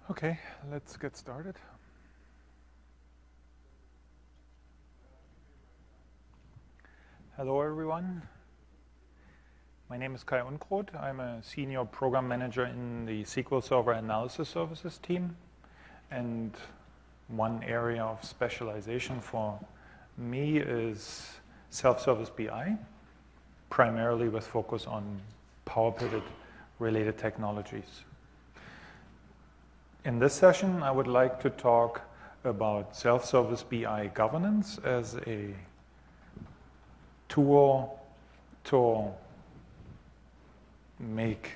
Okay, let's get started. Hello, everyone. My name is Kai Unkrot. I'm a senior program manager in the SQL Server Analysis Services team. And one area of specialization for me is self-service BI, primarily with focus on Power Pivot related technologies. In this session, I would like to talk about self-service BI governance as a tool to make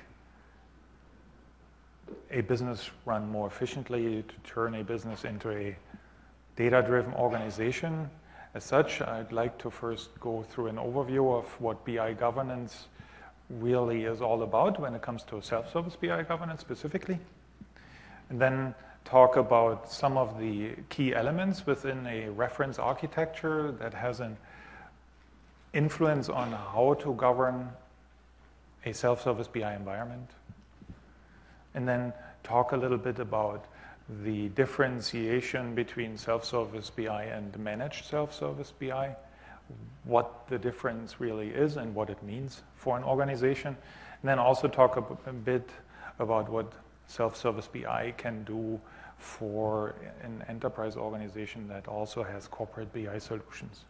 a business run more efficiently, to turn a business into a data-driven organization. As such, I'd like to first go through an overview of what BI governance really is all about when it comes to self-service BI governance specifically. And then talk about some of the key elements within a reference architecture that has an influence on how to govern a self-service BI environment. And then talk a little bit about the differentiation between self-service BI and managed self-service BI, what the difference really is and what it means for an organization. And then also talk a bit about what self-service BI can do for an enterprise organization that also has corporate BI solutions.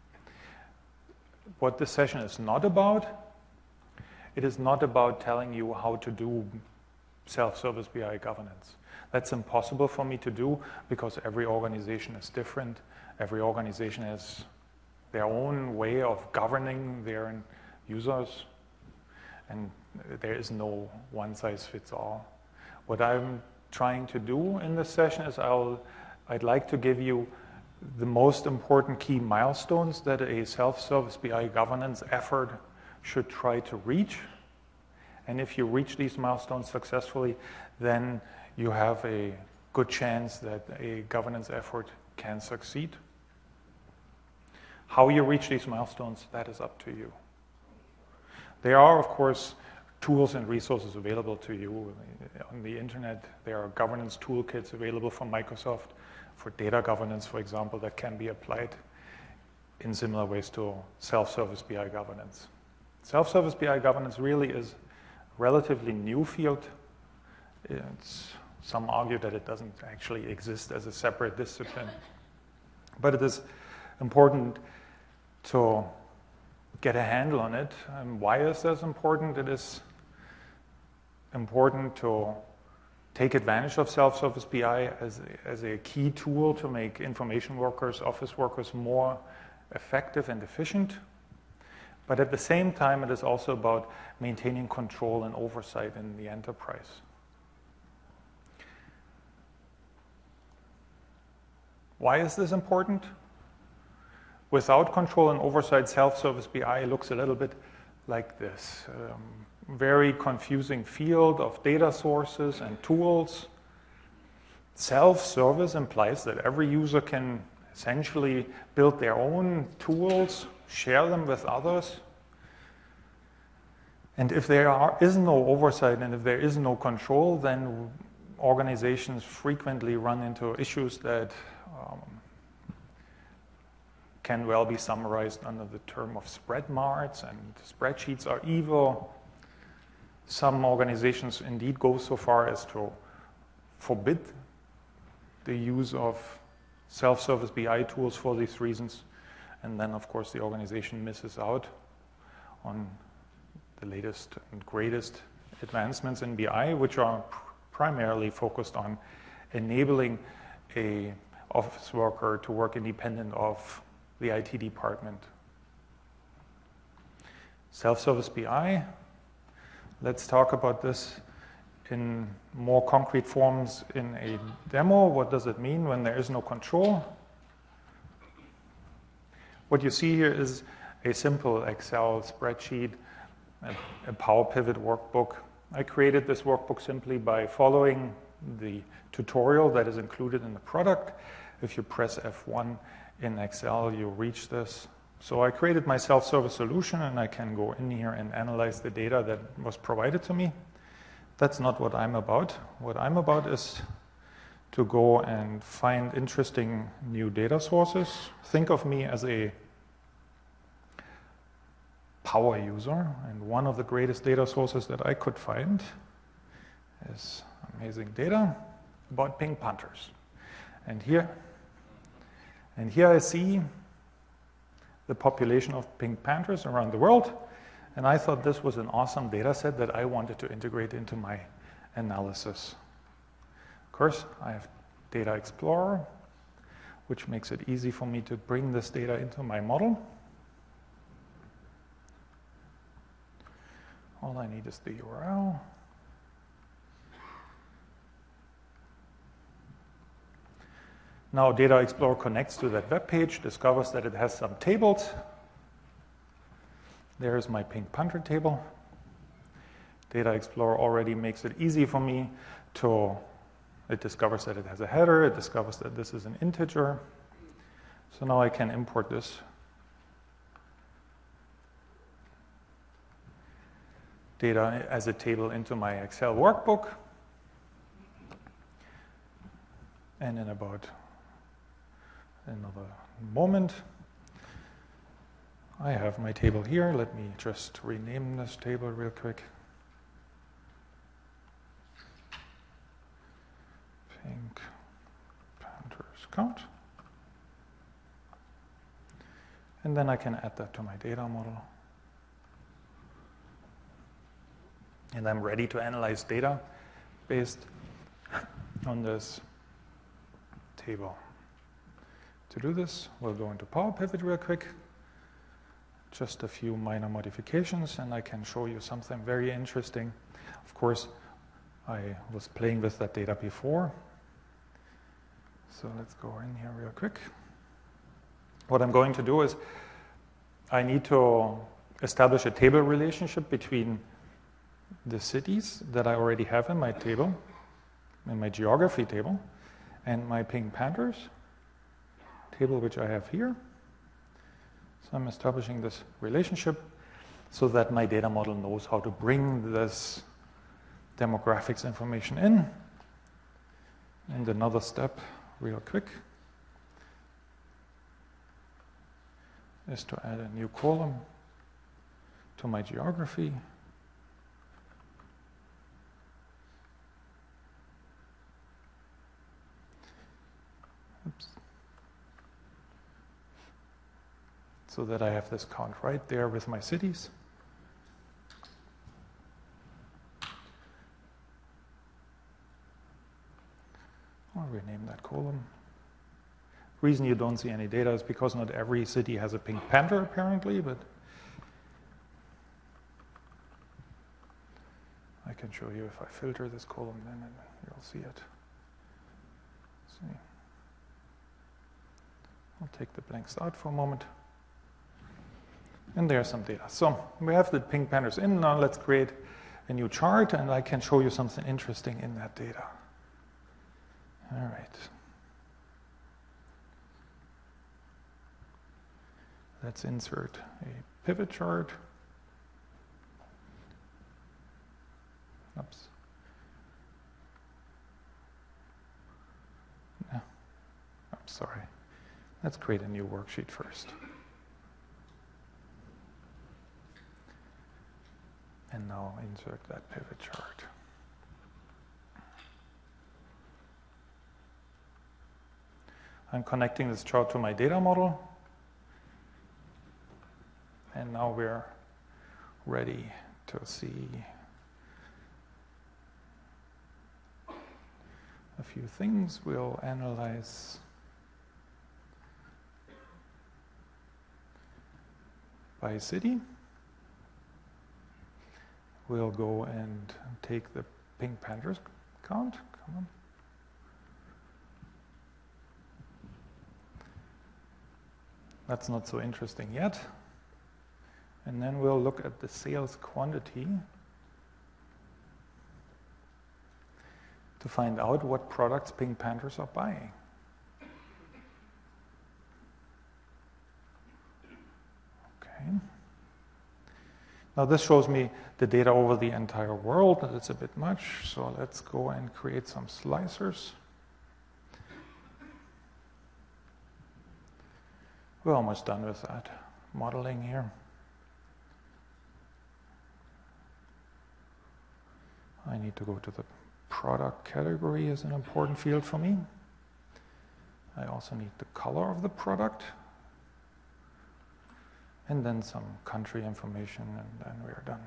What this session is not about, it is not about telling you how to do self-service BI governance. That's impossible for me to do because every organization is different. Every organization has their own way of governing their users, and there is no one-size-fits-all. What I'm trying to do in this session is I'd like to give you the most important key milestones that a self-service BI governance effort should try to reach. And if you reach these milestones successfully, then you have a good chance that a governance effort can succeed. How you reach these milestones, that is up to you. There are, of course, tools and resources available to you. On the internet, there are governance toolkits available from Microsoft for data governance, for example, that can be applied in similar ways to self-service BI governance. Self-service BI governance really is a relatively new field. Some argue that it doesn't actually exist as a separate discipline. But it is important to get a handle on it. And why is this important? It is important to take advantage of self-service BI as a key tool to make information workers, office workers more effective and efficient. But at the same time, it is also about maintaining control and oversight in the enterprise. Why is this important? Without control and oversight, self-service BI looks a little bit like this. Very confusing field of data sources and tools. Self-service implies that every user can essentially build their own tools, share them with others. And if there is no oversight and if there is no control, then organizations frequently run into issues that can well be summarized under the term of spread marks, and spreadsheets are evil. Some organizations indeed go so far as to forbid the use of self-service BI tools for these reasons. And then, of course, the organization misses out on the latest and greatest advancements in BI, which are primarily focused on enabling an office worker to work independent of the IT department. Self-service BI. Let's talk about this in more concrete forms in a demo. What does it mean when there is no control? What you see here is a simple Excel spreadsheet, a Power Pivot workbook. I created this workbook simply by following the tutorial that is included in the product. If you press F1 in Excel, you reach this. So I created my self-service solution, and I can go in here and analyze the data that was provided to me. That's not what I'm about. What I'm about is to go and find interesting new data sources. Think of me as a power user, and one of the greatest data sources that I could find is amazing data about pink panthers. And here I see the population of pink panthers around the world, and I thought this was an awesome data set that I wanted to integrate into my analysis. Of course, I have Data Explorer, which makes it easy for me to bring this data into my model. All I need is the URL. Now Data Explorer connects to that web page, discovers that it has some tables. There's my pink panther table. Data Explorer already makes it easy for me to, it discovers that it has a header, it discovers that this is an integer. So now I can import this data as a table into my Excel workbook. And in about another moment, I have my table here. Let me just rename this table real quick. Pink panthers count. And then I can add that to my data model. And I'm ready to analyze data based on this table. To do this, we'll go into Power Pivot real quick. Just a few minor modifications, and I can show you something very interesting. Of course, I was playing with that data before. So let's go in here real quick. What I'm going to do is I need to establish a table relationship between the cities that I already have in my table, in my geography table, and my pink panthers table, which I have here. So I'm establishing this relationship so that my data model knows how to bring this demographics information in. And another step, real quick, is to add a new column to my geography. Oops. So that I have this count right there with my cities. I'll rename that column. The reason you don't see any data is because not every city has a pink panther apparently, but I can show you if I filter this column, then you'll see it. See. I'll take the blanks out for a moment. And there's some data. So we have the pink panthers in. Now let's create a new chart, and I can show you something interesting in that data. All right. Let's insert a pivot chart. Oops. No. I'm sorry. Let's create a new worksheet first. And now insert that pivot chart. I'm connecting this chart to my data model. And now we're ready to see a few things. We'll analyze by city. We'll go and take the pink panthers count. Come on. That's not so interesting yet. And then we'll look at the sales quantity to find out what products pink panthers are buying. Okay. Now this shows me the data over the entire world. That's a bit much, so let's go and create some slicers. We're almost done with that modeling here. I need to go to the product category as an important field for me. I also need the color of the product. And then some country information, and then we're done.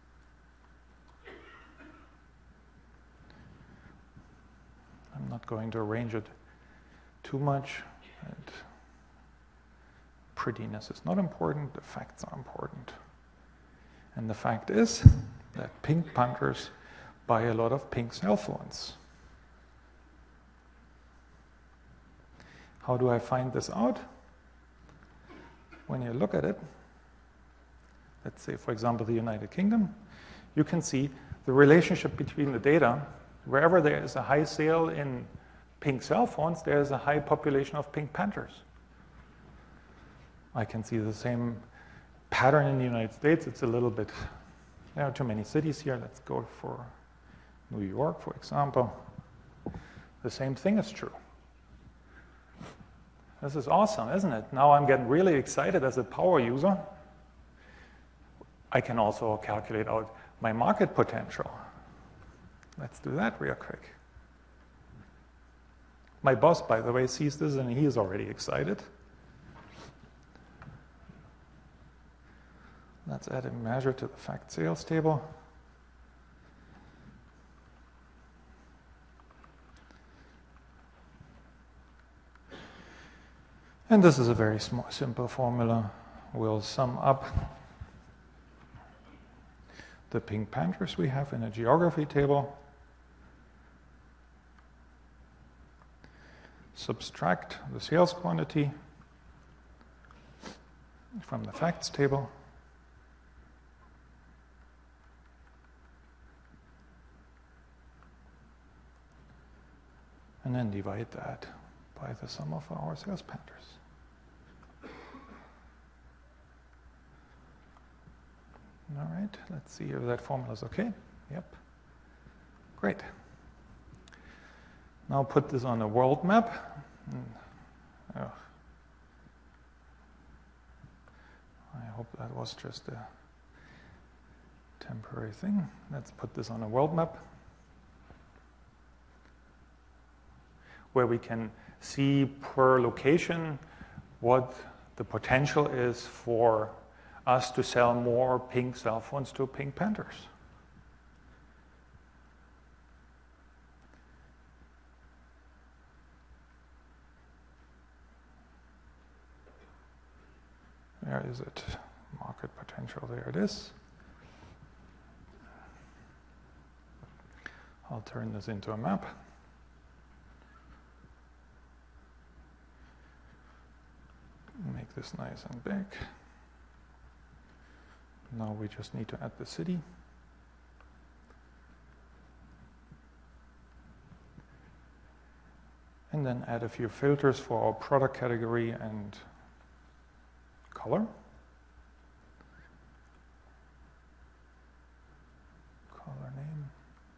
I'm not going to arrange it too much. And prettiness is not important, the facts are important. And the fact is that pink punters buy a lot of pink cell phones. How do I find this out? When you look at it, let's say, for example, the United Kingdom, you can see the relationship between the data. Wherever there is a high sale in pink cell phones, there is a high population of pink panthers. I can see the same pattern in the United States. It's a little bit, there are too many cities here. Let's go for New York, for example. The same thing is true. This is awesome, isn't it? Now I'm getting really excited as a power user. I can also calculate out my market potential. Let's do that real quick. My boss, by the way, sees this and he is already excited. Let's add a measure to the fact sales table. And this is a very simple formula. We'll sum up the pink panthers we have in a geography table, subtract the sales quantity from the facts table, and then divide that by the sum of our sales panthers. All right, let's see if that formula is okay. Yep. Great. Now put this on a world map. I hope that was just a temporary thing. Let's put this on a world map where we can see per location what the potential is for us to sell more pink cell phones to pink panthers. Where is it? Market potential, there it is. I'll turn this into a map. Make this nice and big. Now we just need to add the city. And then add a few filters for our product category and color. Color name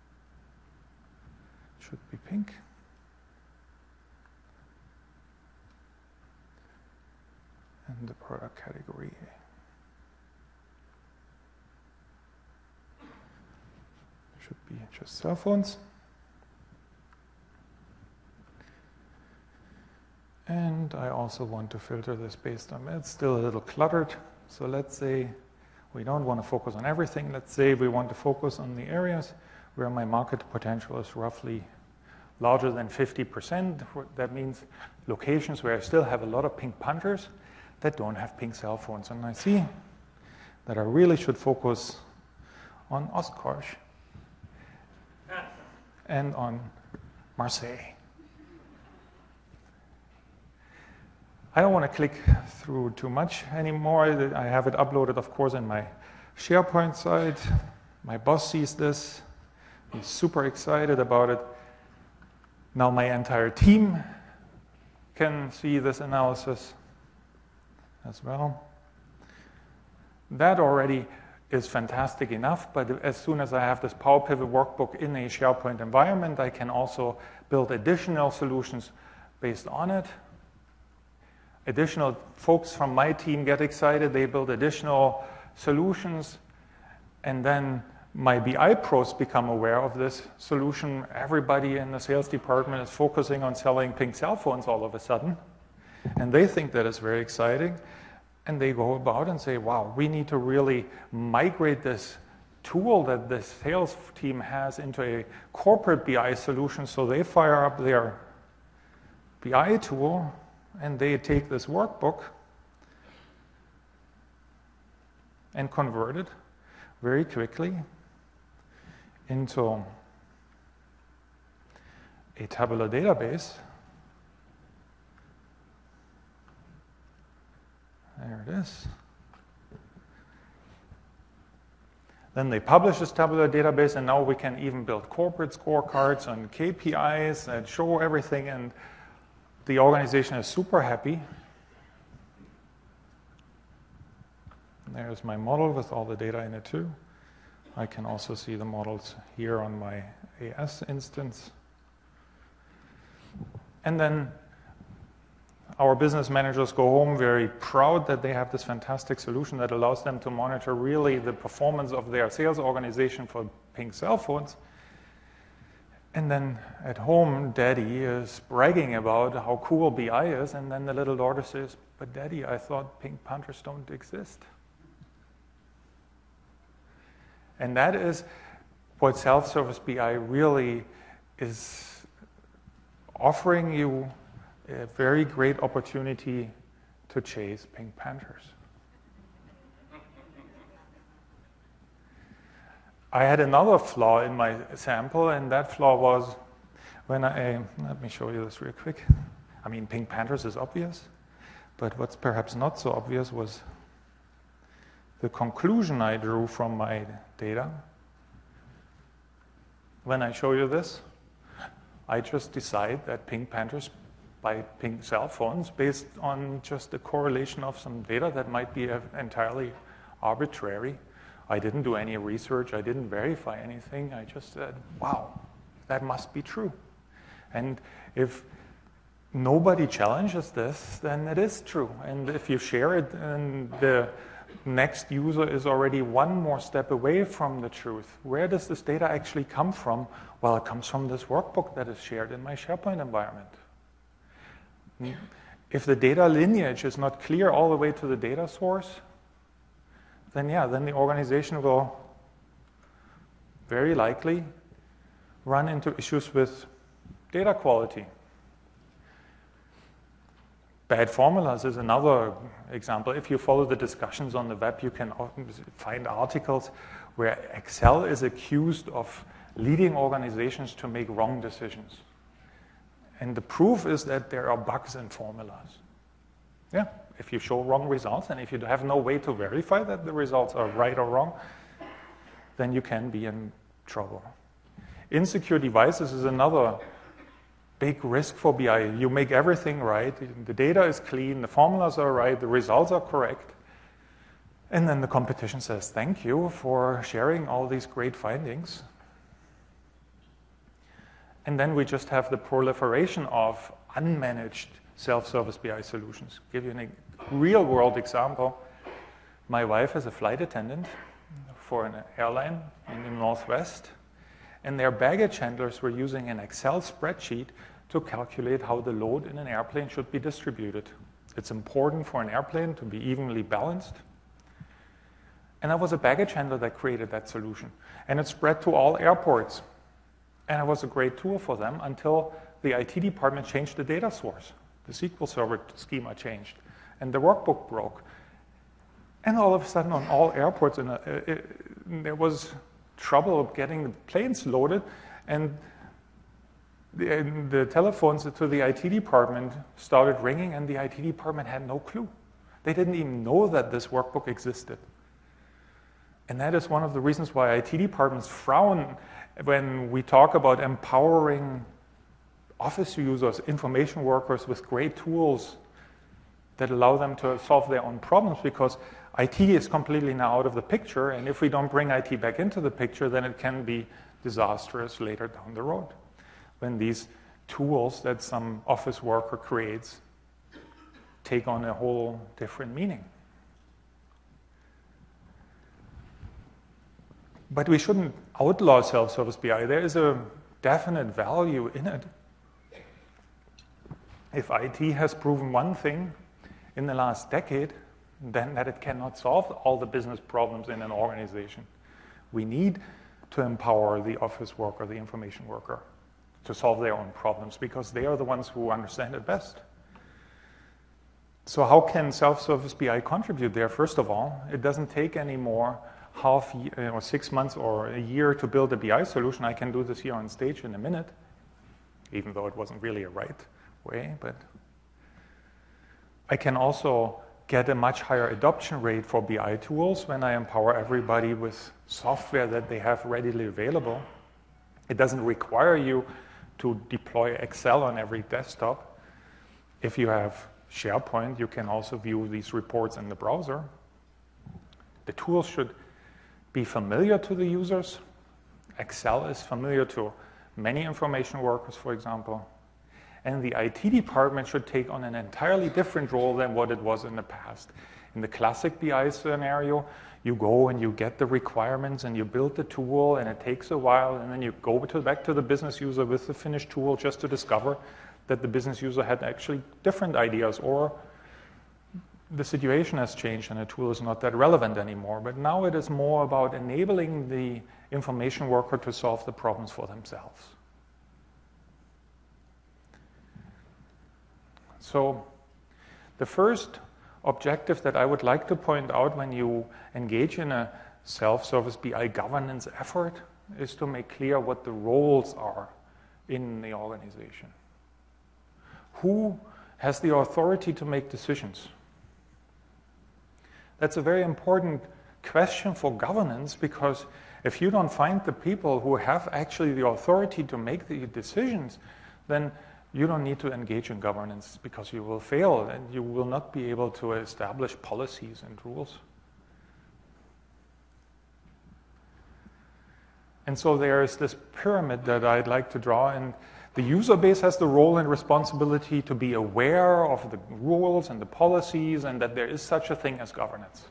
should be pink. And the product category should be just cell phones. And I also want to filter this based on, it's still a little cluttered. So let's say we don't want to focus on everything. Let's say we want to focus on the areas where my market potential is roughly larger than 50%. That means locations where I still have a lot of pink punters that don't have pink cell phones. And I see that I really should focus on Oshkosh and on Marseille. I don't want to click through too much anymore. I have it uploaded, of course, in my SharePoint site. My boss sees this. He's super excited about it. Now my entire team can see this analysis as well. That already is fantastic enough, but as soon as I have this Power Pivot workbook in a SharePoint environment, I can also build additional solutions based on it. Additional folks from my team get excited. They build additional solutions. And then my BI pros become aware of this solution. Everybody in the sales department is focusing on selling pink cell phones all of a sudden. And they think that is very exciting. And they go about and say, wow, we need to really migrate this tool that the sales team has into a corporate BI solution. So they fire up their BI tool and they take this workbook and convert it very quickly into a tabular database. There it is. Then they publish this tabular database, and now we can even build corporate scorecards and KPIs that show everything, and the organization is super happy. There's my model with all the data in it too. I can also see the models here on my AS instance. And then our business managers go home very proud that they have this fantastic solution that allows them to monitor really the performance of their sales organization for pink cell phones. And then at home, Daddy is bragging about how cool BI is, and then the little daughter says, but Daddy, I thought pink panthers don't exist. And that is what self-service BI really is offering you, a very great opportunity to chase pink panthers. I had another flaw in my sample, and that flaw was when let me show you this real quick. I mean, pink panthers is obvious, but what's perhaps not so obvious was the conclusion I drew from my data. When I show you this, I just decide that pink panthers buy pink cell phones based on just the correlation of some data that might be entirely arbitrary. I didn't do any research. I didn't verify anything. I just said, wow, that must be true. And if nobody challenges this, then it is true. And if you share it, and the next user is already one more step away from the truth. Where does this data actually come from? Well, it comes from this workbook that is shared in my SharePoint environment. If the data lineage is not clear all the way to the data source, then the organization will very likely run into issues with data quality. Bad formulas is another example. If you follow the discussions on the web, you can often find articles where Excel is accused of leading organizations to make wrong decisions. And the proof is that there are bugs in formulas. Yeah, if you show wrong results, and if you have no way to verify that the results are right or wrong, then you can be in trouble. Insecure devices is another big risk for BI. You make everything right, the data is clean, the formulas are right, the results are correct, and then the competition says, thank you for sharing all these great findings. And then we just have the proliferation of unmanaged self-service BI solutions. Give you a real-world example. My wife is a flight attendant for an airline in the Northwest, and their baggage handlers were using an Excel spreadsheet to calculate how the load in an airplane should be distributed. It's important for an airplane to be evenly balanced. And that was a baggage handler that created that solution. And it spread to all airports. And it was a great tool for them until the IT department changed the data source. The SQL Server schema changed. And the workbook broke. And all of a sudden on all airports, there was trouble getting the planes loaded. And the telephones to the IT department started ringing, and the IT department had no clue. They didn't even know that this workbook existed. And that is one of the reasons why IT departments frown when we talk about empowering office users, information workers with great tools that allow them to solve their own problems, because IT is completely now out of the picture, and if we don't bring IT back into the picture, then it can be disastrous later down the road, when these tools that some office worker creates take on a whole different meaning. But we shouldn't outlaw self-service BI. There is a definite value in it. If IT has proven one thing in the last decade, then that it cannot solve all the business problems in an organization. We need to empower the office worker, the information worker, to solve their own problems because they are the ones who understand it best. So how can self-service BI contribute there? First of all, it doesn't take any more half year, or 6 months or a year to build a BI solution. I can do this here on stage in a minute, even though it wasn't really a right way. But I can also get a much higher adoption rate for BI tools when I empower everybody with software that they have readily available. It doesn't require you to deploy Excel on every desktop. If you have SharePoint, you can also view these reports in the browser. The tools should be familiar to the users. Excel is familiar to many information workers, for example. And the IT department should take on an entirely different role than what it was in the past. In the classic BI scenario, you go and you get the requirements and you build the tool and it takes a while and then you go back to the business user with the finished tool just to discover that the business user had actually different ideas or the situation has changed and the tool is not that relevant anymore. But now it is more about enabling the information worker to solve the problems for themselves. So the first objective that I would like to point out when you engage in a self-service BI governance effort is to make clear what the roles are in the organization. Who has the authority to make decisions? That's a very important question for governance because if you don't find the people who have actually the authority to make the decisions, then you don't need to engage in governance because you will fail and you will not be able to establish policies and rules. And so there is this pyramid that I'd like to draw, and the user base has the role and responsibility to be aware of the rules and the policies and that there is such a thing as governance.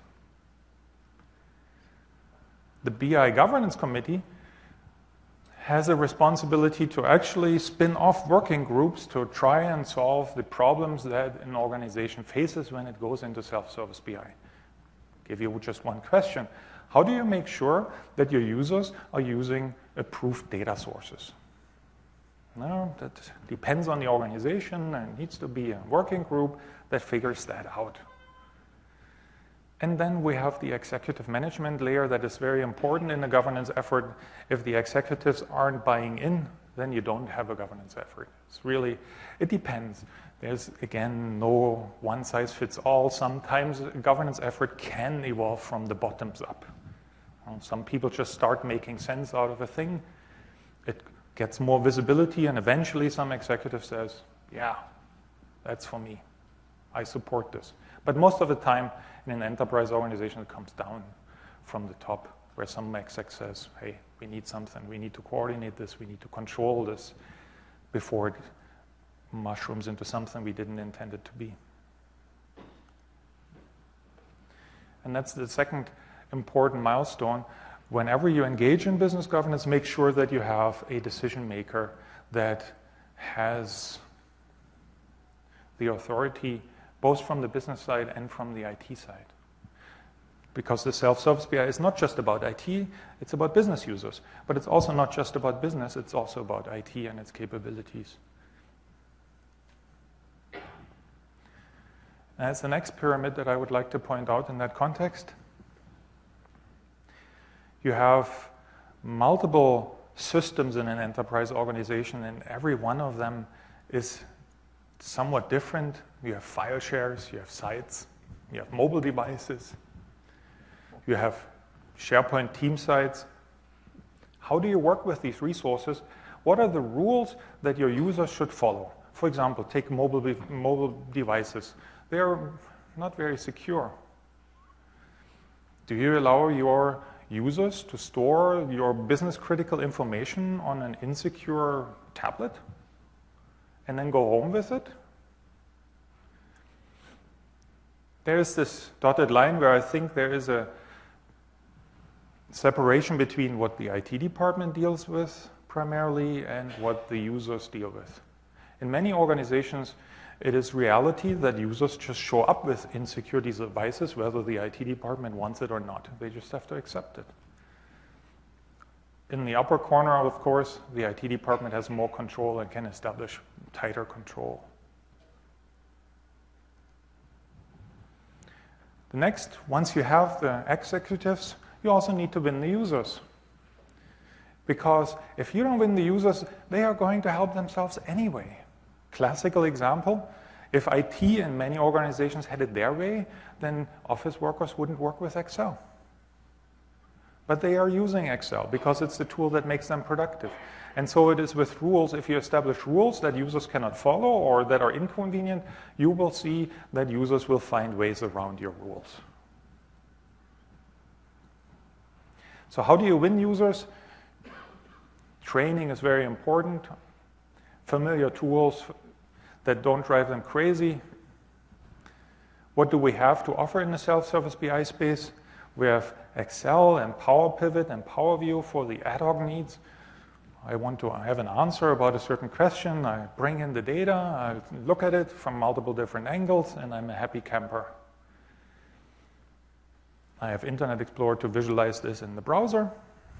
The BI Governance Committee has a responsibility to actually spin off working groups to try and solve the problems that an organization faces when it goes into self-service BI. I'll give you just one question. How do you make sure that your users are using approved data sources? No, that depends on the organization and needs to be a working group that figures that out. And then we have the executive management layer that is very important in the governance effort. If the executives aren't buying in, then you don't have a governance effort. It's really, it depends. There's, again, no one-size-fits-all. Sometimes a governance effort can evolve from the bottoms up. Some people just start making sense out of a thing. It gets more visibility, and eventually some executive says, yeah, that's for me. I support this. But most of the time, in an enterprise organization, it comes down from the top, where some exec says, hey, we need something. We need to coordinate this. We need to control this before it mushrooms into something we didn't intend it to be. And that's the second important milestone. Whenever you engage in business governance, make sure that you have a decision maker that has the authority both from the business side and from the IT side. Because the self-service BI is not just about IT, it's about business users. But it's also not just about business, it's also about IT and its capabilities. And that's the next pyramid that I would like to point out in that context. You have multiple systems in an enterprise organization, and every one of them is somewhat different. You have file shares, you have sites, you have mobile devices, you have SharePoint team sites. How do you work with these resources? What are the rules that your users should follow? For example, take mobile devices. They are not very secure. Do you allow your users to store your business critical information on an insecure tablet and then go home with it? there's this dotted line where I think there is a separation between what the IT department deals with primarily and what the users deal with. In many organizations, it is reality that users just show up with insecure devices, whether the IT department wants it or not. They just have to accept it. In the upper corner, of course, the IT department has more control and can establish tighter control. The next, once you have the executives, you also need to win the users. Because if you don't win the users, they are going to help themselves anyway. Classical example, if IT in many organizations had it their way, then office workers wouldn't work with Excel. But they are using Excel because it's the tool that makes them productive. And so it is with rules. If you establish rules that users cannot follow or that are inconvenient, you will see that users will find ways around your rules. So how do you win users? Training is very important. Familiar tools that don't drive them crazy. What do we have to offer in the self-service BI space? We have Excel and Power Pivot and Power View for the ad hoc needs. I want to have an answer about a certain question. I bring in the data, I look at it from multiple different angles, and I'm a happy camper. I have Internet Explorer to visualize this in the browser.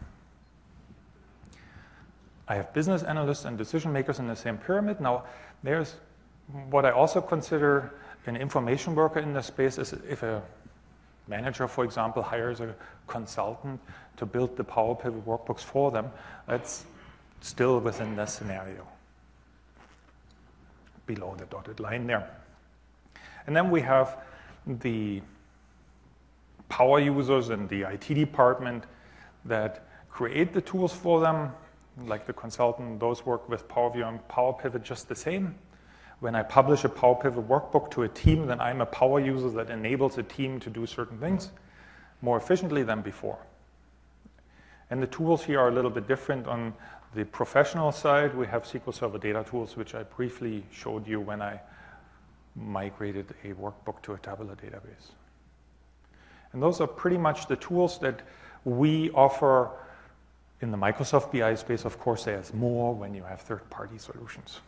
I have business analysts and decision makers in the same pyramid. Now, there's what I also consider an information worker in this space is if a manager, for example, hires a consultant to build the Power Pivot workbooks for them. That's still within this scenario, below the dotted line there. And then we have the power users in the IT department that create the tools for them, like the consultant. Those work with Power View and Power Pivot just the same. When I publish a Power Pivot workbook to a team, then I'm a power user that enables a team to do certain things more efficiently than before. And the tools here are a little bit different. On the professional side, we have SQL Server data tools, which I briefly showed you when I migrated a workbook to a tabular database. And those are pretty much the tools that we offer in the Microsoft BI space. Of course, there's more when you have third-party solutions.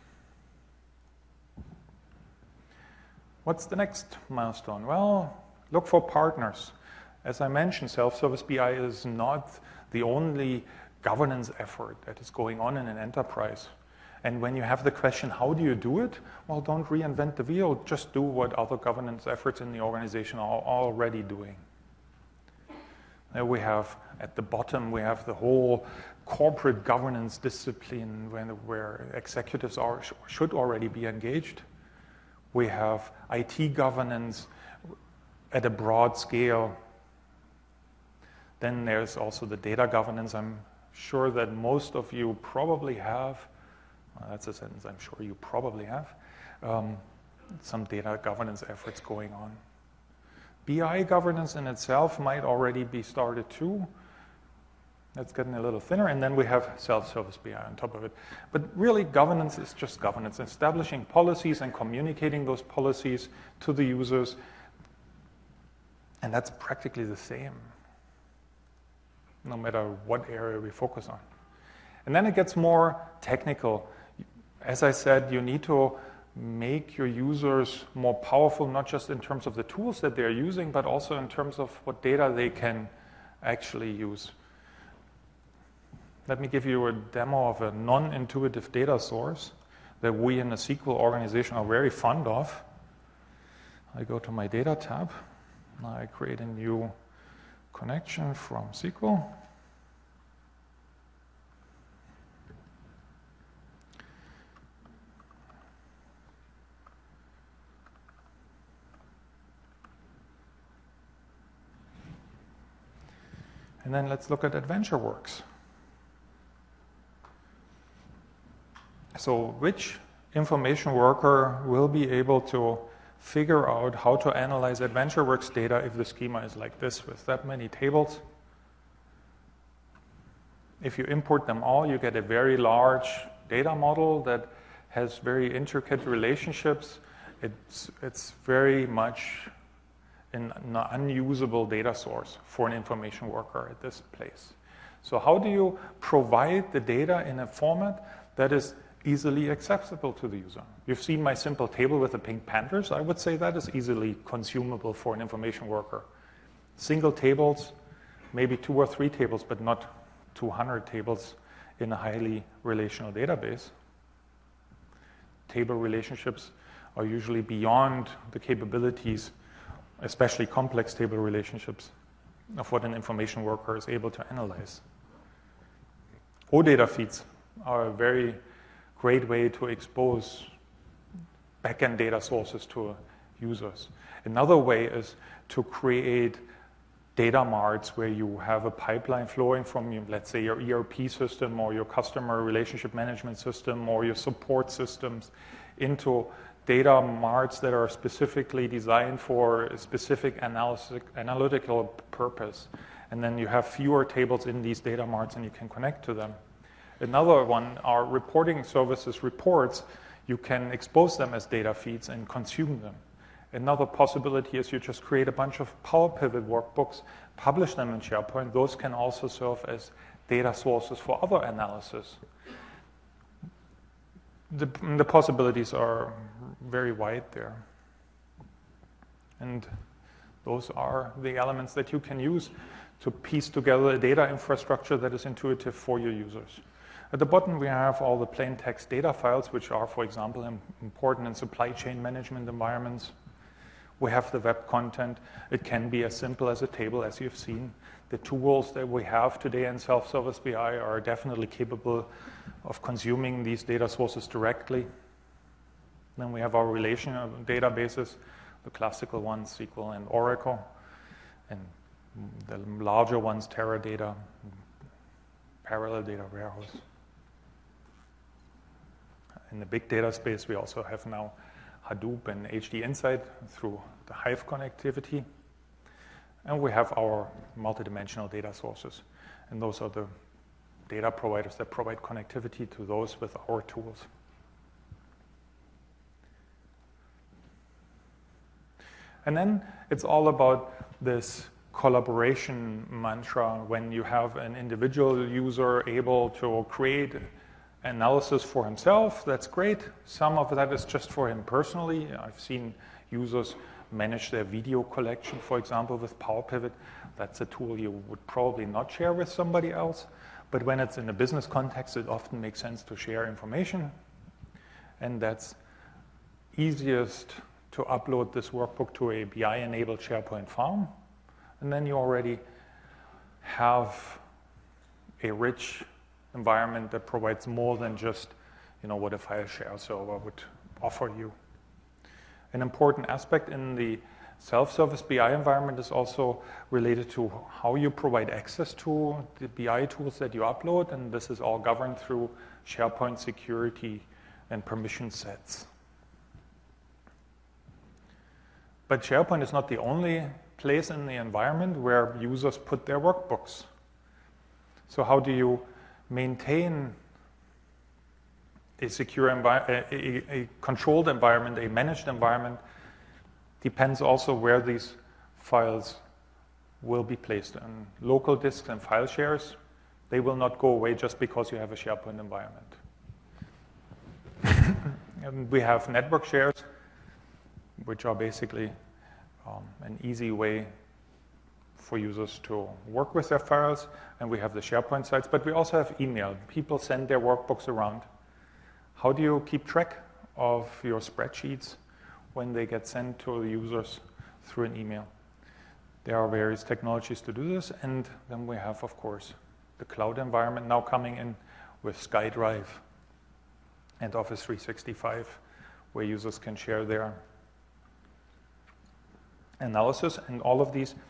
What's the next milestone? Well, look for partners. As I mentioned, self-service BI is not the only governance effort that is going on in an enterprise. And when you have the question, how do you do it? Well, don't reinvent the wheel. Just do what other governance efforts in the organization are already doing. There we have, at the bottom, we have the whole corporate governance discipline where executives should already be engaged. We have IT governance at a broad scale. Then there's also the data governance. I'm sure that most of you probably have, that's a sentence I'm sure you probably have, some data governance efforts going on. BI governance in itself might already be started too. That's getting a little thinner. And then we have self-service BI on top of it. But really, governance is just governance, establishing policies and communicating those policies to the users. And that's practically the same, no matter what area we focus on. And then it gets more technical. As I said, you need to make your users more powerful, not just in terms of the tools that they're using, but also in terms of what data they can actually use. Let me give you a demo of a non-intuitive data source that we in the SQL organization are very fond of. I go to my data tab. Now I create a new connection from SQL. And then let's look at AdventureWorks. So which information worker will be able to figure out how to analyze AdventureWorks data if the schema is like this with that many tables? If you import them all, you get a very large data model that has very intricate relationships. It's very much an unusable data source for an information worker at this place. So how do you provide the data in a format that is easily accessible to the user? You've seen my simple table with the pink panthers. I would say that is easily consumable for an information worker. Single tables, maybe 2 or 3 tables, but not 200 tables in a highly relational database. Table relationships are usually beyond the capabilities, especially complex table relationships, of what an information worker is able to analyze. OData feeds are a very great way to expose backend data sources to users. Another way is to create data marts where you have a pipeline flowing from, let's say, your ERP system or your customer relationship management system or your support systems into data marts that are specifically designed for a specific analytical purpose. And then you have fewer tables in these data marts and you can connect to them. Another one are reporting services reports. You can expose them as data feeds and consume them. Another possibility is you just create a bunch of Power Pivot workbooks, publish them in SharePoint. Those can also serve as data sources for other analysis. The possibilities are very wide there. And those are the elements that you can use to piece together a data infrastructure that is intuitive for your users. At the bottom, we have all the plain text data files, which are, for example, important in supply chain management environments. We have the web content. It can be as simple as a table, as you've seen. The tools that we have today in Self-Service BI are definitely capable of consuming these data sources directly. Then we have our relational databases, the classical ones, SQL and Oracle, and the larger ones, Teradata, Parallel Data Warehouse. In the big data space, we also have now Hadoop and HD Insight through the Hive connectivity. And we have our multidimensional data sources. And those are the data providers that provide connectivity to those with our tools. And then it's all about this collaboration mantra. When you have an individual user able to create analysis for himself, that's great. Some of that is just for him personally. I've seen users manage their video collection, for example, with Power Pivot. That's a tool you would probably not share with somebody else. But when it's in a business context, it often makes sense to share information. And that's easiest to upload this workbook to a BI-enabled SharePoint farm. And then you already have a rich environment that provides more than just, what a file share server would offer you. An important aspect in the self-service BI environment is also related to how you provide access to the BI tools that you upload, and this is all governed through SharePoint security and permission sets. But SharePoint is not the only place in the environment where users put their workbooks. So how do you maintain a secure environment, a controlled environment, a managed environment? Depends also where these files will be placed. On local disks and file shares, they will not go away just because you have a SharePoint environment. And we have network shares, which are basically an easy way for users to work with their files. And we have the SharePoint sites, but we also have email. People send their workbooks around. How do you keep track of your spreadsheets when they get sent to the users through an email? There are various technologies to do this. And then we have, of course, the cloud environment now coming in with SkyDrive and Office 365, where users can share their analysis. And all of these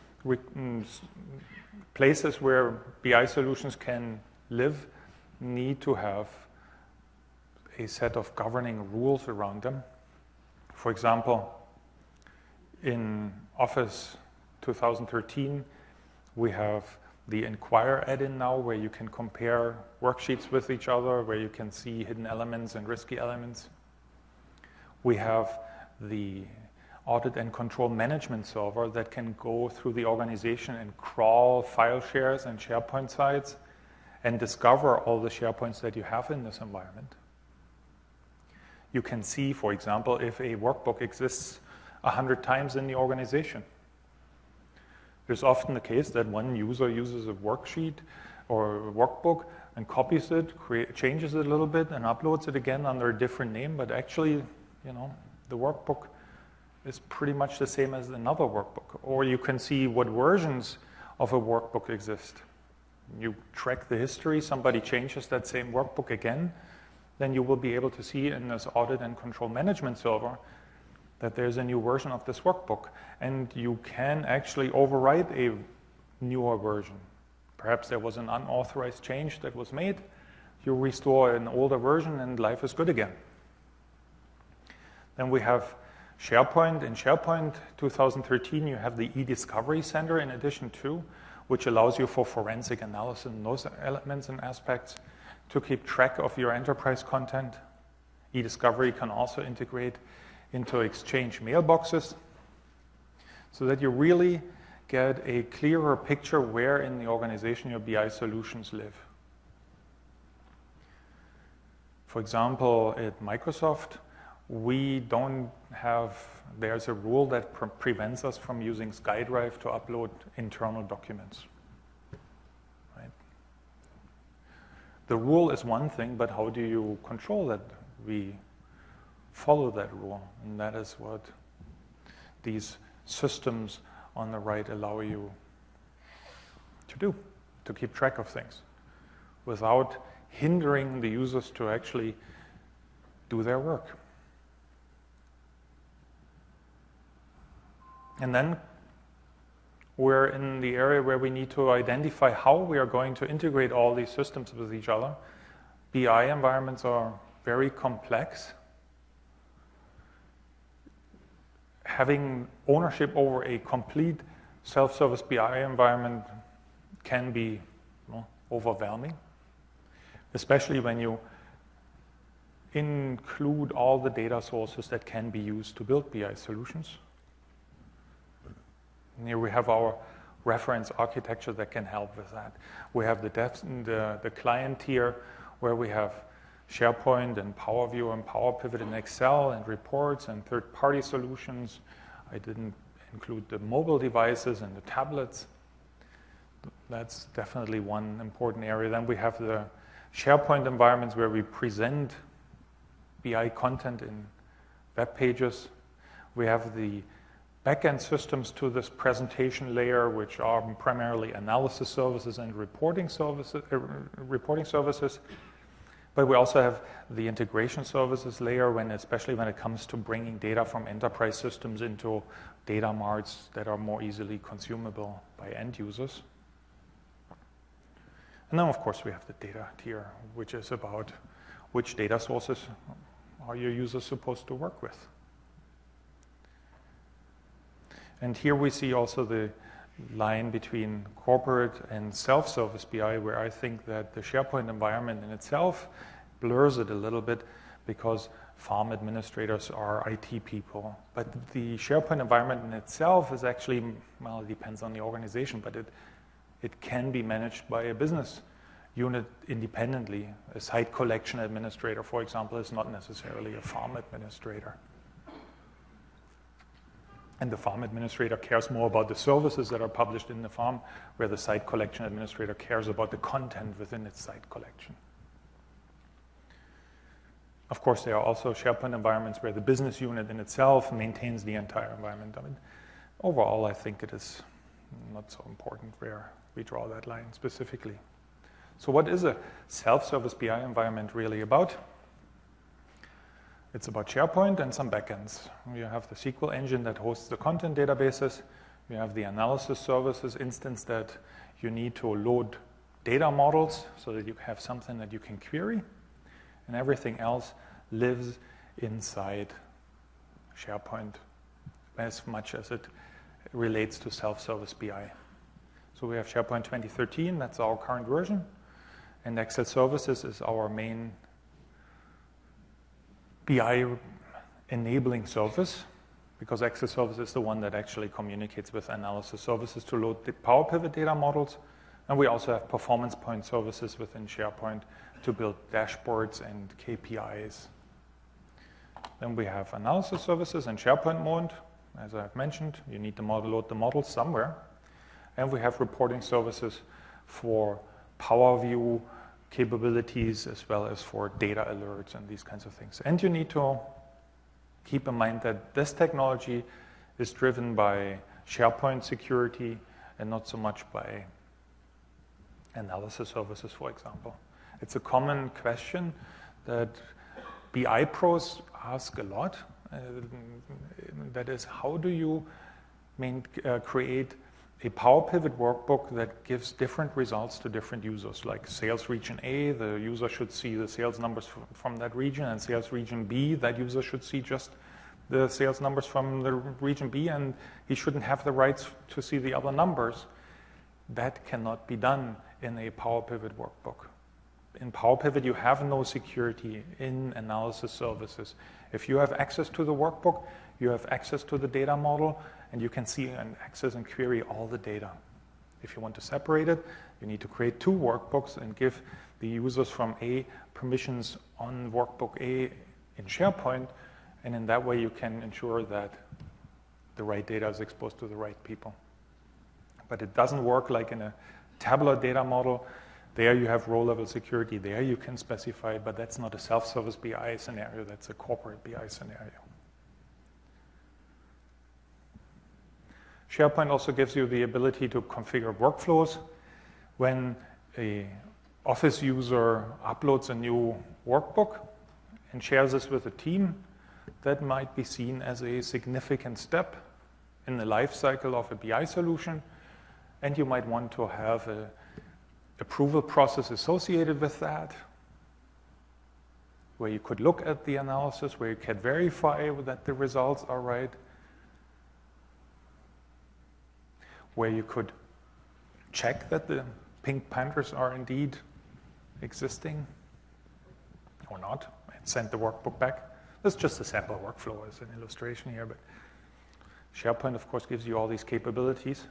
places where BI solutions can live need to have a set of governing rules around them. For example, in Office 2013, we have the Inquire add-in now, where you can compare worksheets with each other, where you can see hidden elements and risky elements. We have the audit and control management server that can go through the organization and crawl file shares and SharePoint sites and discover all the SharePoints that you have in this environment. You can see, for example, if a workbook exists 100 times in the organization. It's often the case that one user uses a worksheet or a workbook and copies it, changes it a little bit, and uploads it again under a different name, but actually, the workbook is pretty much the same as another workbook. Or you can see what versions of a workbook exist. You track the history, somebody changes that same workbook again, then you will be able to see in this audit and control management server that there's a new version of this workbook. And you can actually overwrite a newer version. Perhaps there was an unauthorized change that was made. You restore an older version and life is good again. Then we have SharePoint. In SharePoint 2013, you have the eDiscovery Center in addition to, which allows you for forensic analysis and those elements and aspects to keep track of your enterprise content. eDiscovery can also integrate into Exchange mailboxes so that you really get a clearer picture where in the organization your BI solutions live. For example, at Microsoft, there's a rule that prevents us from using SkyDrive to upload internal documents. Right? The rule is one thing, but how do you control that we follow that rule? And that is what these systems on the right allow you to do, to keep track of things without hindering the users to actually do their work. And then we're in the area where we need to identify how we are going to integrate all these systems with each other. BI environments are very complex. Having ownership over a complete self-service BI environment can be overwhelming, especially when you include all the data sources that can be used to build BI solutions. And here we have our reference architecture that can help with that. We have the client tier where we have SharePoint and PowerView and PowerPivot and Excel and reports and third-party solutions. I didn't include the mobile devices and the tablets. That's definitely one important area. Then we have the SharePoint environments where we present BI content in web pages. We have the backend systems to this presentation layer, which are primarily analysis services and reporting services. But we also have the integration services layer, especially when it comes to bringing data from enterprise systems into data marts that are more easily consumable by end users. And then, of course, we have the data tier, which is about which data sources are your users supposed to work with. And here we see also the line between corporate and self-service BI, where I think that the SharePoint environment in itself blurs it a little bit because farm administrators are IT people. But the SharePoint environment in itself is actually, well, it depends on the organization, but it can be managed by a business unit independently. A site collection administrator, for example, is not necessarily a farm administrator. And the farm administrator cares more about the services that are published in the farm, where the site collection administrator cares about the content within its site collection. Of course, there are also SharePoint environments where the business unit in itself maintains the entire environment. I mean, overall, I think it is not so important where we draw that line specifically. So what is a self-service BI environment really about? It's about SharePoint and some backends. You have the SQL engine that hosts the content databases. You have the analysis services instance that you need to load data models so that you have something that you can query. And everything else lives inside SharePoint as much as it relates to self-service BI. So we have SharePoint 2013, that's our current version. And Excel Services is our main BI enabling service. because Access Service is the one that actually communicates with Analysis Services to load the Power Pivot data models. And we also have Performance Point services within SharePoint to build dashboards and KPIs. Then we have Analysis Services in SharePoint mode. As I've mentioned, you need to load the models somewhere. And we have reporting services for Power View capabilities as well as for data alerts and these kinds of things. And you need to keep in mind that this technology is driven by SharePoint security and not so much by Analysis Services, for example. It's a common question that BI pros ask a lot. That is, how do you create a Power Pivot workbook that gives different results to different users? Like sales region A, the user should see the sales numbers from that region, and sales region B, that user should see just the sales numbers from the region B, and he shouldn't have the rights to see the other numbers. That cannot be done in a Power Pivot workbook. In Power Pivot, you have no security. In Analysis Services, if you have access to the workbook, you have access to the data model, and you can see and access and query all the data. If you want to separate it, you need to create two workbooks and give the users from A permissions on workbook A in SharePoint, and in that way you can ensure that the right data is exposed to the right people. But it doesn't work like in a tabular data model. There you have row-level security. There you can specify, but that's not a self-service BI scenario. That's a corporate BI scenario. SharePoint also gives you the ability to configure workflows. When an Office user uploads a new workbook and shares this with a team, that might be seen as a significant step in the life cycle of a BI solution, and you might want to have an approval process associated with that, where you could look at the analysis, where you can verify that the results are right, where you could check that the pink panthers are indeed existing or not, and send the workbook back. That's just a sample workflow as an illustration here, but SharePoint, of course, gives you all these capabilities.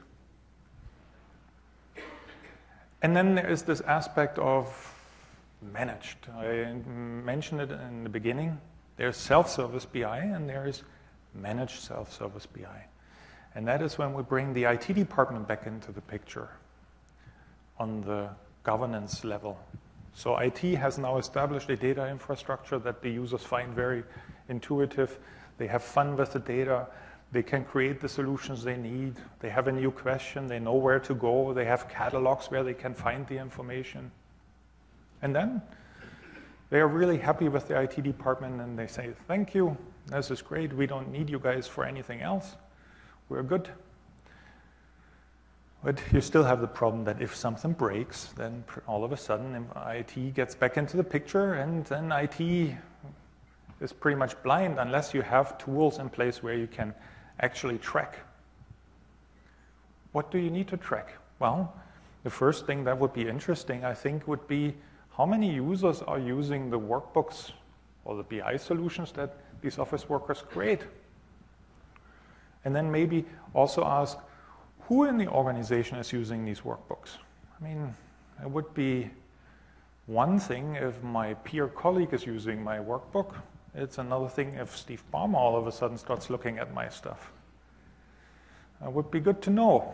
And then there is this aspect of managed. I mentioned it in the beginning. There's self-service BI and there is managed self-service BI. And that is when we bring the IT department back into the picture on the governance level. So IT has now established a data infrastructure that the users find very intuitive. They have fun with the data. They can create the solutions they need. They have a new question. They know where to go. They have catalogs where they can find the information. And then they are really happy with the IT department and they say, thank you. This is great. We don't need you guys for anything else. We're good. But you still have the problem that if something breaks, then all of a sudden IT gets back into the picture, and then IT is pretty much blind unless you have tools in place where you can actually track. What do you need to track? Well, the first thing that would be interesting, I think, would be how many users are using the workbooks or the BI solutions that these office workers create. And then maybe also ask, who in the organization is using these workbooks? I mean, it would be one thing if my peer colleague is using my workbook. It's another thing if Steve Ballmer all of a sudden starts looking at my stuff. It would be good to know.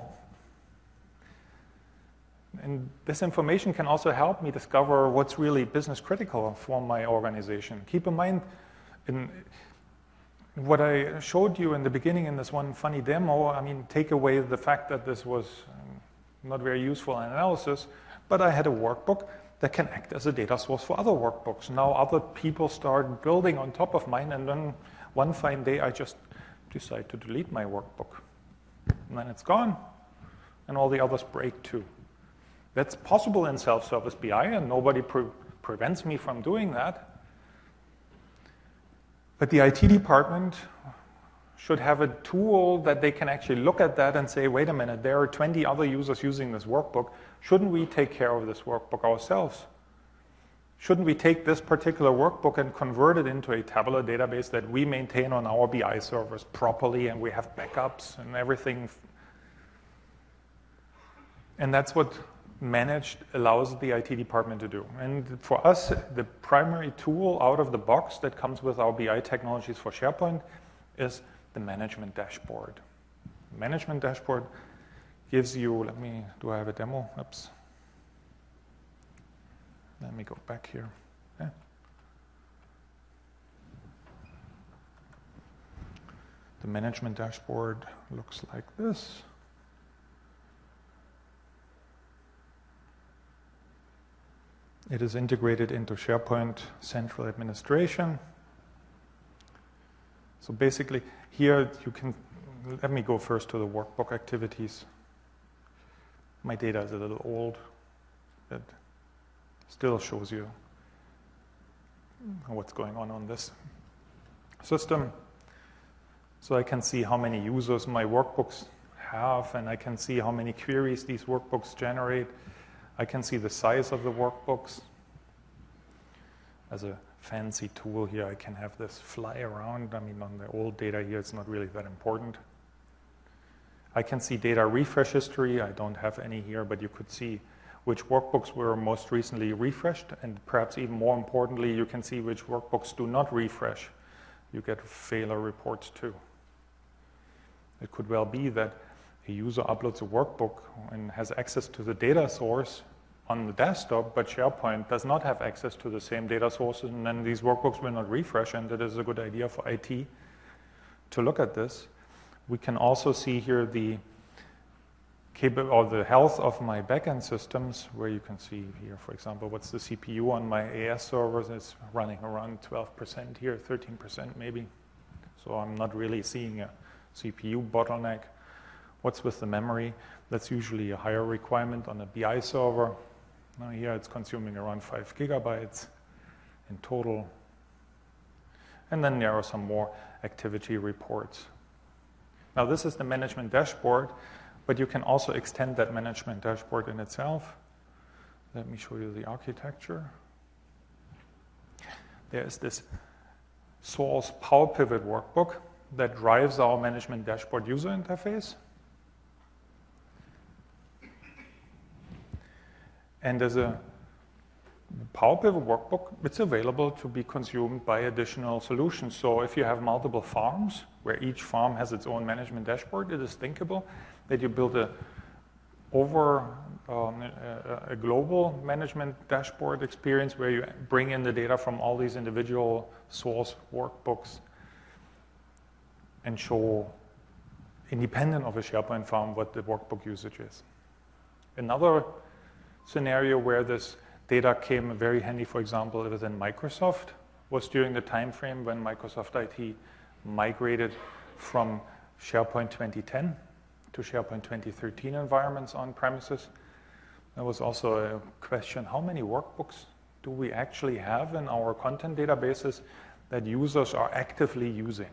And this information can also help me discover what's really business critical for my organization. Keep in mind, what I showed you in the beginning in this one funny demo, I mean, take away the fact that this was not very useful in analysis, but I had a workbook that can act as a data source for other workbooks. Now other people start building on top of mine, and then one fine day I just decide to delete my workbook. And then it's gone, and all the others break too. That's possible in self-service BI, and nobody prevents me from doing that. But the IT department should have a tool that they can actually look at that and say, wait a minute, there are 20 other users using this workbook. Shouldn't we take care of this workbook ourselves? shouldn't we take this particular workbook and convert it into a tabular database that we maintain on our BI servers properly, and we have backups and everything? And that's what managed allows the IT department to do. And for us, the primary tool out of the box that comes with our BI technologies for SharePoint is the management dashboard. Management dashboard gives you, do I have a demo? Oops. Let me go back here. Yeah. The management dashboard looks like this. It is integrated into SharePoint Central Administration. So basically, here you can, let me go first to the workbook activities. My data is a little old, but still shows you what's going on this system. So I can see how many users my workbooks have, and I can see how many queries these workbooks generate. I can see the size of the workbooks. As a fancy tool here, I can have this fly around. On the old data here, it's not really that important. I can see data refresh history. I don't have any here, but you could see which workbooks were most recently refreshed, and perhaps even more importantly, you can see which workbooks do not refresh. You get failure reports too. It could well be that a user uploads a workbook and has access to the data source on the desktop, but SharePoint does not have access to the same data sources, and then these workbooks will not refresh, and it is a good idea for IT to look at this. We can also see here the health of my backend systems, where you can see here, for example, what's the CPU on my AS servers. It's running around 12% here, 13% maybe. So I'm not really seeing a CPU bottleneck. What's with the memory? That's usually a higher requirement on a BI server. Now here it's consuming around 5 gigabytes in total. And then there are some more activity reports. Now this is the management dashboard, but you can also extend that management dashboard in itself. Let me show you the architecture. There's this source Power Pivot workbook that drives our management dashboard user interface. And as a Power Pivot workbook, it's available to be consumed by additional solutions. So if you have multiple farms, where each farm has its own management dashboard, it is thinkable that you build a global management dashboard experience where you bring in the data from all these individual source workbooks and show, independent of a SharePoint farm, what the workbook usage is. Another scenario where this data came very handy, for example, within Microsoft, was during the time frame when Microsoft IT migrated from SharePoint 2010 to SharePoint 2013 environments on premises. There was also a question, how many workbooks do we actually have in our content databases that users are actively using?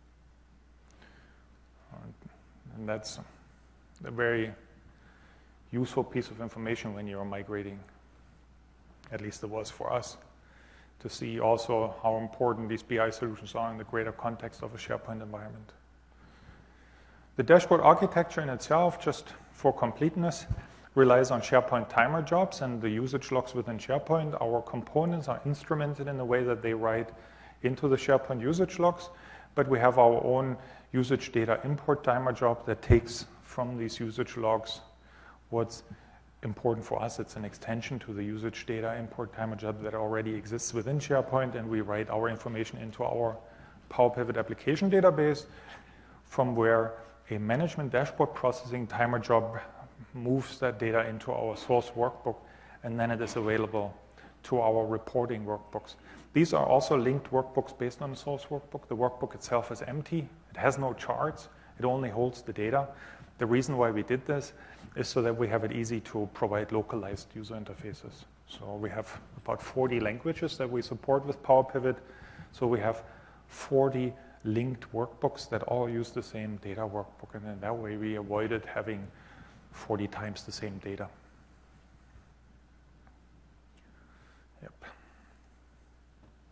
And that's a very useful piece of information when you're migrating. At least it was for us, to see also how important these BI solutions are in the greater context of a SharePoint environment. The dashboard architecture in itself, just for completeness, relies on SharePoint timer jobs and the usage logs within SharePoint. Our components are instrumented in the way that they write into the SharePoint usage logs, but we have our own usage data import timer job that takes from these usage logs what's important for us. It's an extension to the usage data import timer job that already exists within SharePoint, and we write our information into our Power Pivot application database, from where a management dashboard processing timer job moves that data into our source workbook, and then it is available to our reporting workbooks. These are also linked workbooks based on the source workbook. The workbook itself is empty. It has no charts. It only holds the data. The reason why we did this is so that we have it easy to provide localized user interfaces. So we have about 40 languages that we support with Power Pivot. So we have 40 linked workbooks that all use the same data workbook. And in that way, we avoided having 40 times the same data. Yep.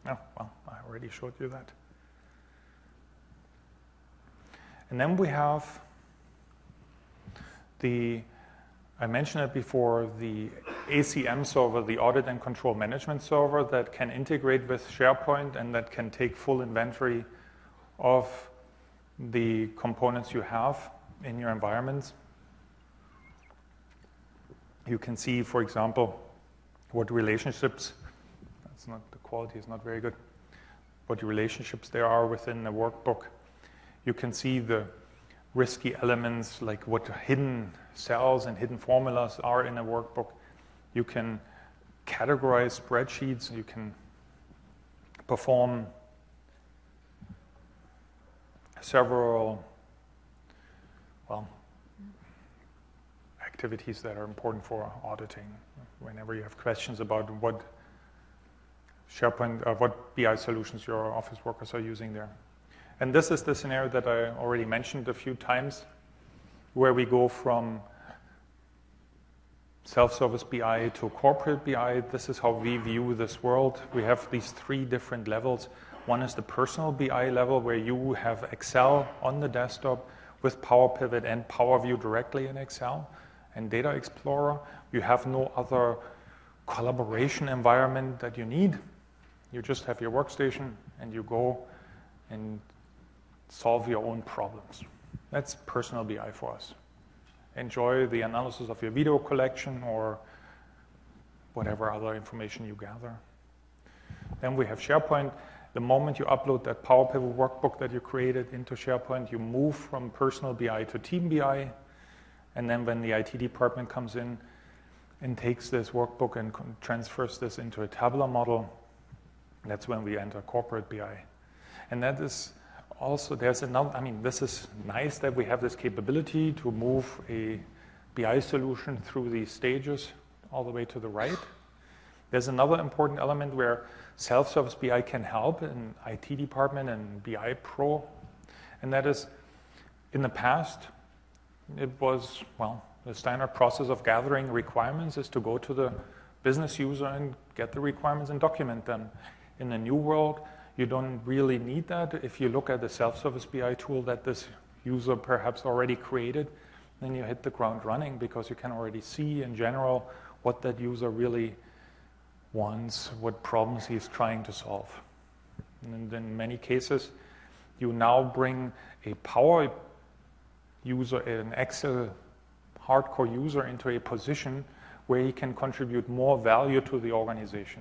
Oh, well, I already showed you that. And then we have I mentioned it before, the ACM server, the Audit and Control Management server, that can integrate with SharePoint and that can take full inventory of the components you have in your environments. You can see, for example, what relationships, the quality is not very good, what relationships there are within the workbook. You can see the risky elements, like what hidden cells and hidden formulas are in a workbook. You can categorize spreadsheets. You can perform several, activities that are important for auditing. Whenever you have questions about what SharePoint, what BI solutions your office workers are using there. And this is the scenario that I already mentioned a few times, where we go from self-service BI to corporate BI. This is how we view this world. We have these three different levels. One is the personal BI level, where you have Excel on the desktop with Power Pivot and Power View directly in Excel and Data Explorer. You have no other collaboration environment that you need. You just have your workstation and you go and solve your own problems. That's personal BI for us. Enjoy the analysis of your video collection or whatever other information you gather. Then we have SharePoint. The moment you upload that Power Pivot workbook that you created into SharePoint, you move from personal BI to team BI. And then when the IT department comes in and takes this workbook and transfers this into a tabular model, that's when we enter corporate BI. And that is also, there's another, this is nice that we have this capability to move a BI solution through these stages all the way to the right. There's another important element where self-service BI can help in IT department and BI Pro, and that is, in the past, it was, the standard process of gathering requirements is to go to the business user and get the requirements and document them. In the new world, you don't really need that. If you look at the self-service BI tool that this user perhaps already created, then you hit the ground running, because you can already see in general what that user really wants, what problems he's trying to solve. And in many cases, you now bring a Power user, an Excel hardcore user, into a position where he can contribute more value to the organization.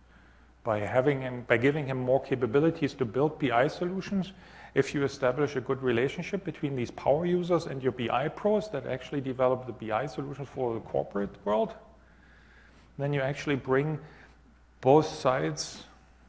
By giving him more capabilities to build BI solutions, if you establish a good relationship between these Power users and your BI pros that actually develop the BI solutions for the corporate world, then you actually bring both sides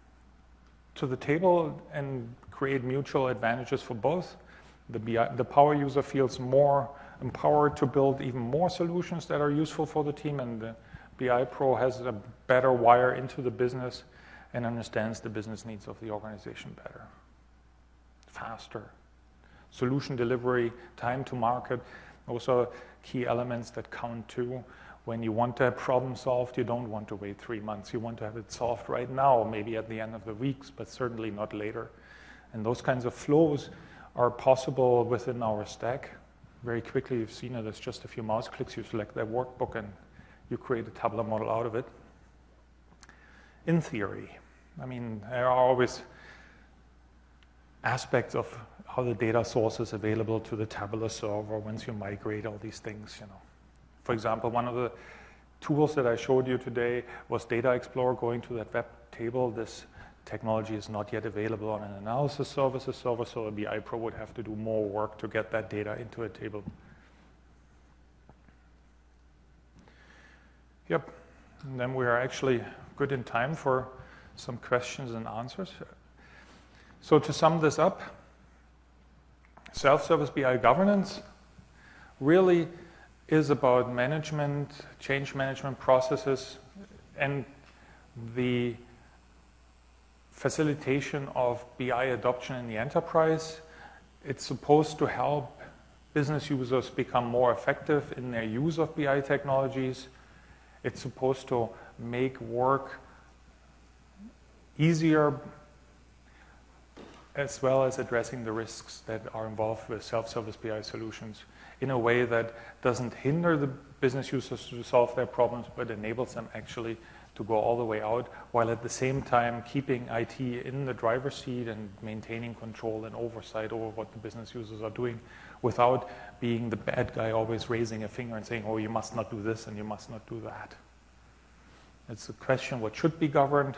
to the table and create mutual advantages for both. The Power user feels more empowered to build even more solutions that are useful for the team, and the BI pro has a better wire into the business and understands the business needs of the organization better. Faster. Solution delivery, time to market, those are key elements that count too. When you want that problem solved, you don't want to wait 3 months. You want to have it solved right now, maybe at the end of the weeks, but certainly not later. And those kinds of flows are possible within our stack. Very quickly, you've seen it. It's just a few mouse clicks. You select that workbook and you create a tabular model out of it. In theory, there are always aspects of how the data source is available to the tabular server once you migrate all these things. For example, one of the tools that I showed you today was Data Explorer going to that web table. This technology is not yet available on an analysis services server, so a BI pro would have to do more work to get that data into a table. Yep, and then we are actually good in time for some questions and answers. So to sum this up, self-service BI governance really is about management, change management processes, and the facilitation of BI adoption in the enterprise. It's supposed to help business users become more effective in their use of BI technologies. It's supposed to make work easier, as well as addressing the risks that are involved with self-service BI solutions in a way that doesn't hinder the business users to solve their problems, but enables them actually to go all the way out, while at the same time keeping IT in the driver's seat and maintaining control and oversight over what the business users are doing, without being the bad guy always raising a finger and saying, oh, you must not do this and you must not do that. It's a question what should be governed.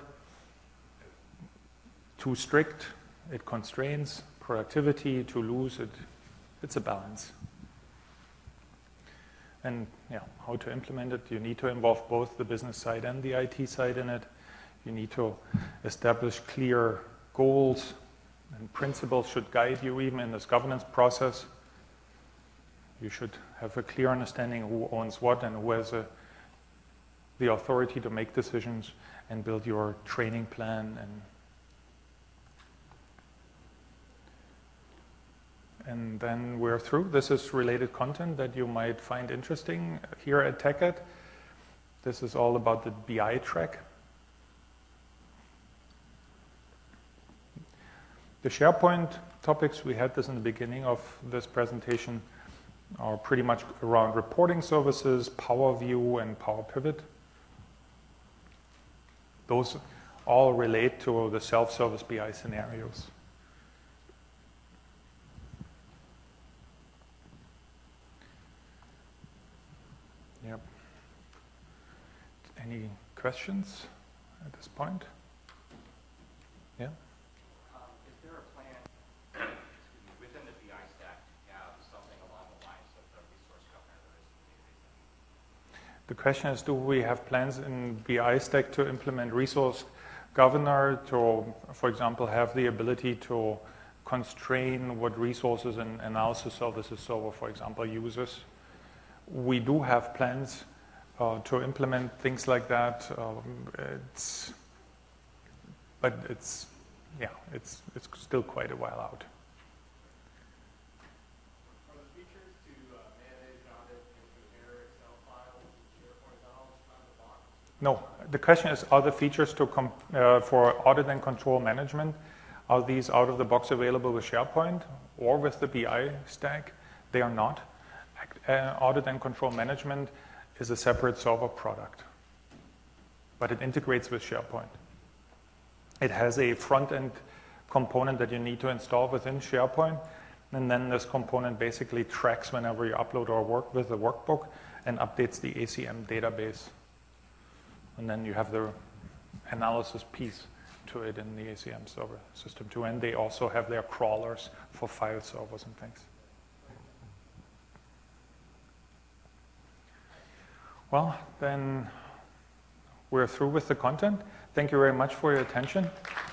Too strict, it constrains productivity. Too loose, it's a balance. And yeah, how to implement it, you need to involve both the business side and the IT side in it. You need to establish clear goals, and principles should guide you even in this governance process. You should have a clear understanding who owns what and who has the authority to make decisions, and build your training plan. And then we're through. This is related content that you might find interesting here at TechEd. This is all about the BI track. The SharePoint topics, we had this in the beginning of this presentation, are pretty much around reporting services, Power View, and Power Pivot. Those all relate to the self-service BI scenarios. Yep. Any questions at this point? Yeah? Is there a plan within the BI stack to have something along the lines of the resource governor there is in the database? The question is, do we have plans in BI stack to implement resource governor to, for example, have the ability to constrain what resources and analysis services server, for example, uses? We do have plans to implement things like that. But it's still quite a while out. Are the features to manage, audit, and compare Excel files and SharePoint files out of the box? No, the question is, are the features for audit and control management, are these out of the box available with SharePoint or with the BI stack? They are not. Audit and control management is a separate server product, but it integrates with SharePoint. It has a front-end component that you need to install within SharePoint, and then this component basically tracks whenever you upload or work with the workbook and updates the ACM database. And then you have the analysis piece to it in the ACM server system too, and they also have their crawlers for file servers and things. Well, then we're through with the content. Thank you very much for your attention.